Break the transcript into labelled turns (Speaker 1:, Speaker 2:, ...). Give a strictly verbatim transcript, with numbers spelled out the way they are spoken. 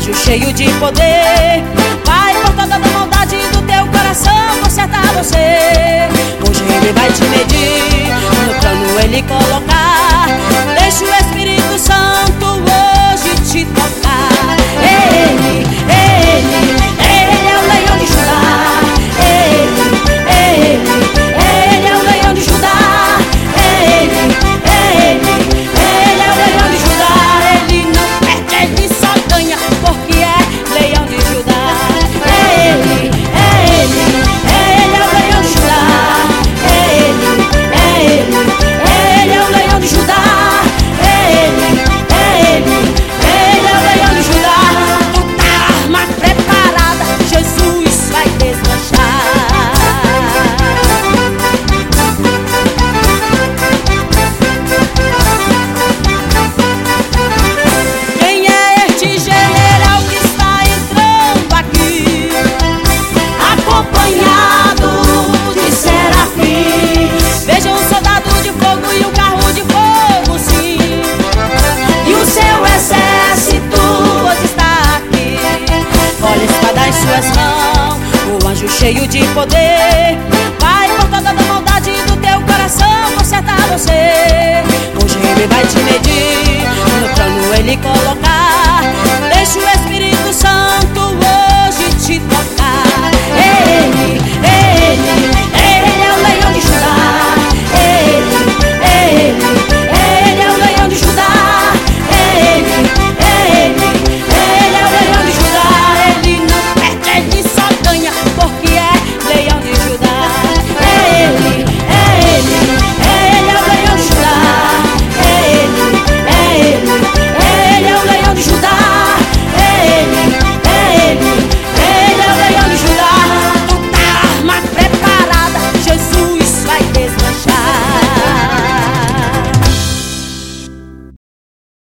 Speaker 1: anjo cheio de poder vai por toda a maldade do teu coração consertar você. Hoje ele vai te medir, no plano ele colocar. Deixa o Espírito Santo hoje te tocar. Ele, ele, ele é o leão de Judá. Ele, ele, ele é o leão de Judá. Ele, ele, ele é o leão de Judá. Ele não perde, ele só ganha, porque é leão de Judá. Ele, ele, ele é o leão de Judá. Ele, ele, ele é o leão de Judá. Ele, ele, ele é o leão de Judá. Tu tá arma preparada, Jesus vai deslanchar. Quem é este general que está entrando aqui, acompanhado de serafins? Veja um soldado de fogo e um carro de fogo, sim, e o seu exército hoje está aqui. Olha a espada em suas mãos, o anjo cheio de poder